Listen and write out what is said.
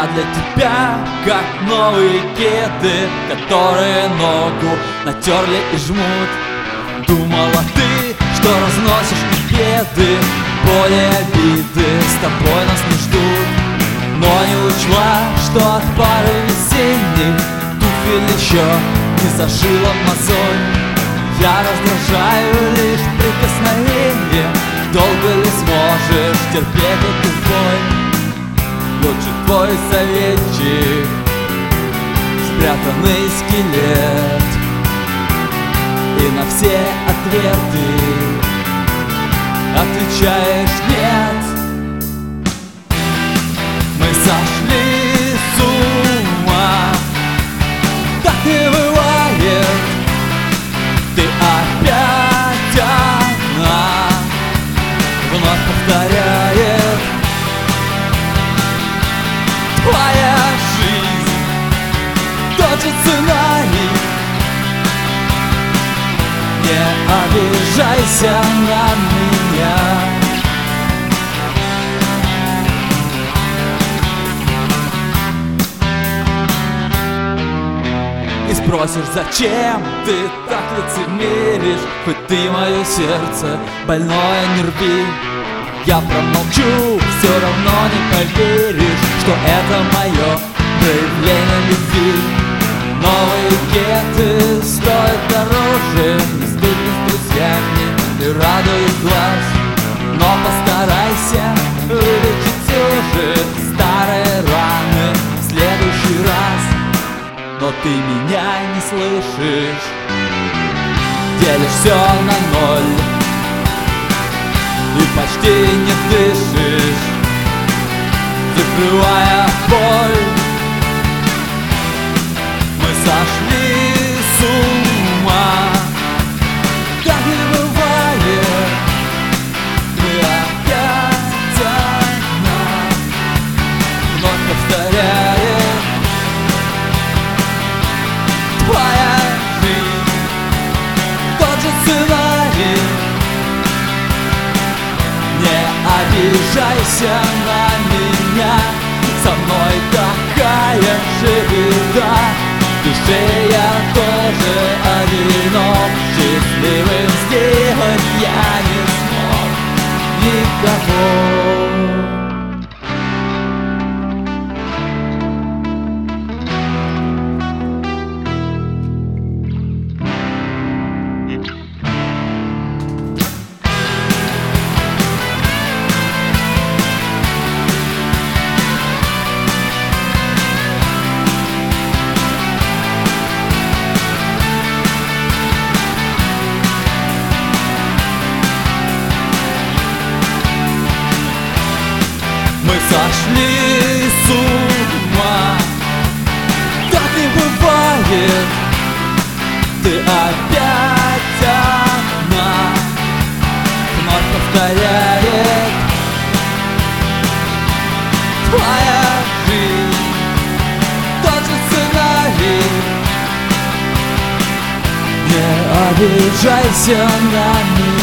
Я для тебя как новые кеды, которые ногу натерли и жмут. Думала ты, что разносишь и беды, боли и обиды с тобой нас не ждут. Но не учла, что от пары весенних туфель еще не зашила мозоль. Я раздражаю лишь прикосновением. Долго ли сможешь терпеть эту боль? Лучше твой советчик, спрятанный скелет, и на все ответы отвечаешь нет. Мы сошли с ума, так и бывает. Ты опять одна, вновь повторяет. Твоя жизнь, тот же сценарий. Не обижайся на меня. И спросишь, зачем ты так лицемеришь? Хоть ты мое сердце больное не рви. Я промолчу, все равно не поверишь, что это мое проявление любви. Новые кеты стоят дороже, не стыдно с друзьями и радует глаз. Но постарайся вылечить все же старые раны в следующий раз. Но ты меня не слышишь, делишь все на ноль и почти не дышишь, закрывая боль. Мы сошли с ума, так и бывает. Мы опять одна, вновь повторяет. Твоя жизнь, тот же сценарий. Не обижайся на меня, со мной такая же беда. В душе я тоже одинок, счастливым сделать я не смог никого. Мы сошли с ума, так и бывает. Ты опять одна, вновь повторяет. Твоя жизнь, тот же сценарий. Не обижайся на меня.